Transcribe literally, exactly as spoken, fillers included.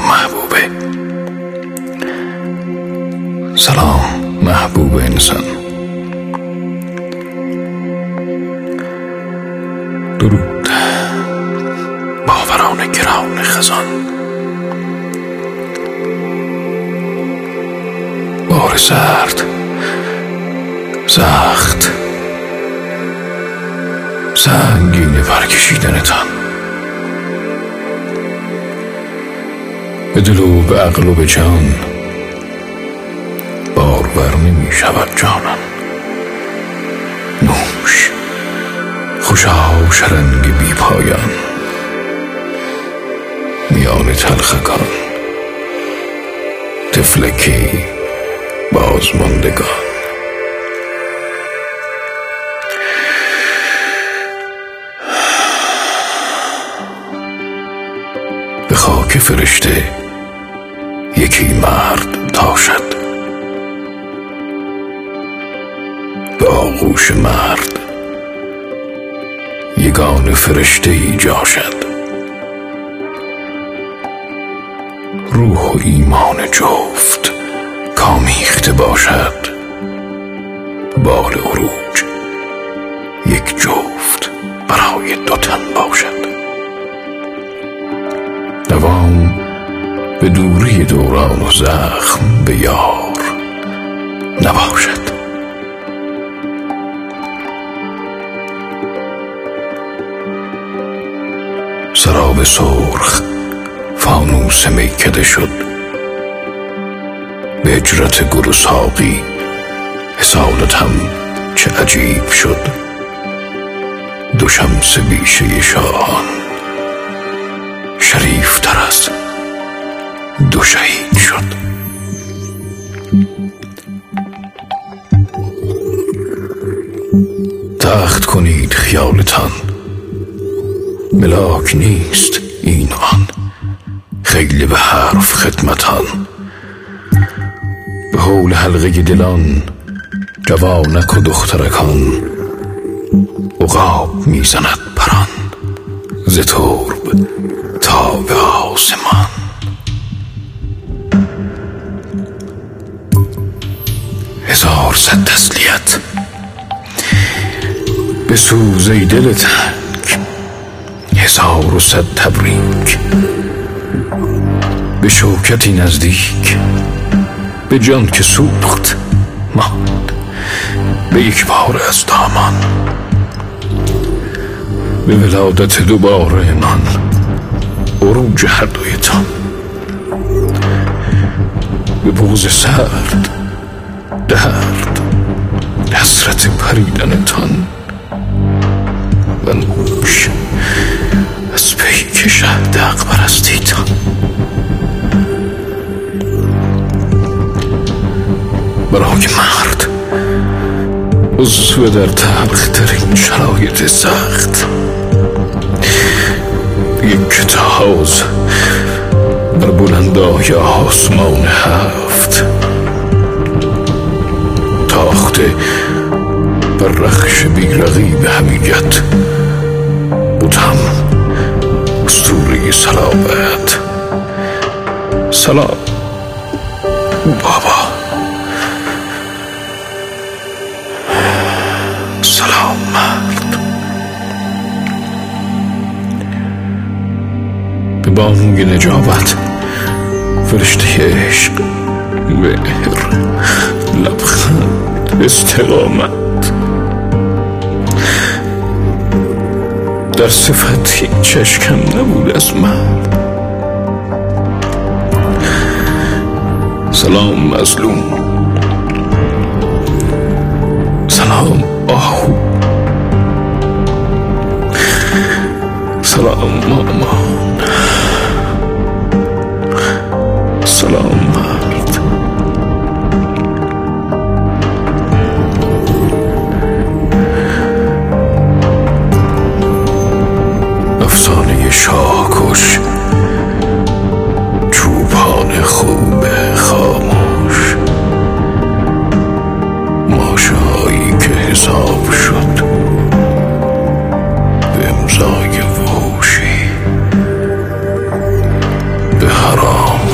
محبوبه. سلام محبوب انسان. درود باوران گران خزان. بار سرد سخت سنگین برکشیدنتان به دل و به عقل و به جان بارور نمی شود جانم. نوش خوشا شرنگ بی پایان میان تلخکان طفلکی بازماندگان. به خاک فرشته یکی مرد تاشد، به آغوش مرد یگان فرشته ای جاشد. روح و ایمان جفت کامیخته باشد، بال عروج یک جفت برای دو تن باشد. دوام به دوری دوران و زخم به یار نباشد. سراب سرخ فانوس میکده شد، به هجرت گل و ساقی حسادتم چه عجیب شد. دو شمس بیشه شاهان شریف تر از دو شهید شد. تخت کنید خیالتان، ملاک نیست این آن. خیلی به حرف خدمتان، به حول حلقه دلان جوانک و دخترکان. عقاب میزند پران ز ترب تا به آسمان. هزار صد تسلیت به سوز ای دل تنگ، هزار و صد تبریک به شوکتی نزدیک. به جان که سوخت ماند به یک بار از دامان، به ولادت دوباره من عروج هر دویتان. به بغض سرد درد حسرت پریدنتان، و نوش از پیک شهد حق پرستیتان. برای مرد عضو در تلخ ترین شرایط سخت، یک تاز بر بلندای آسمان هفت، تاخته بر رخش بیرقیب حمیت. بودم اسطوره صلابت. سلام بابا، سلام مرد. به بانوی نجابت فرشته عشق، مهر، لبخند، استقامت، در صفت هیچ اشکم نبود از من. سلام مظلوم، سلام آهو، سلام مامان، سلام مرد. افسانه شاهکش، چوپان خوب خاموش، ماشایی که حساب شد به امضای وحوشی، به حرام